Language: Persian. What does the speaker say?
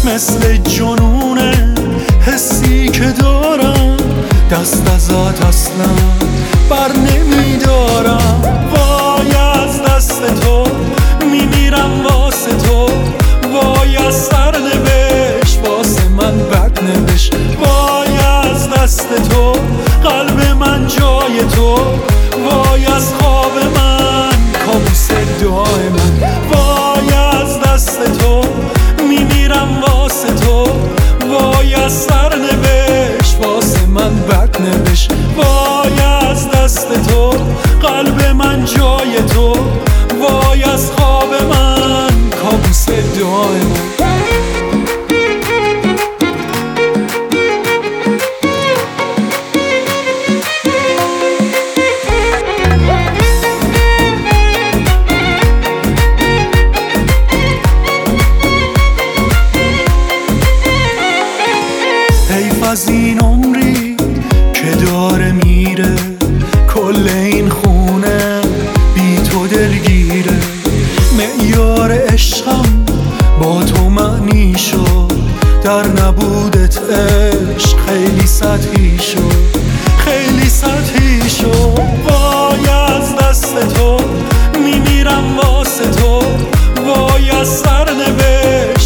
مثل جنونه حسی که دارم، دست ازت اصلا بر نمیدارم. وای از دست تو میمیرم واسه تو، وای از سرنوشت واسه من بد نوشت. وای از دست تو قلب من جای تو، وای از خواب من کابوس دائما. وای از دست تو میمیرم واسه تو، وای از سرنوشت واسه من بد نوشت. وای از دست تو قلب من جای تو، وای از خواب من کابوس دائما. حیف از این عمری که داره میره، کل این خونه بی تو دلگیره. معیار عشقم با تو معنی شد، در نبودت عشق خیلی سطحی شد، خیلی سطحی شد. وای از دست تو میمیرم واسه تو، وای از سرنوشت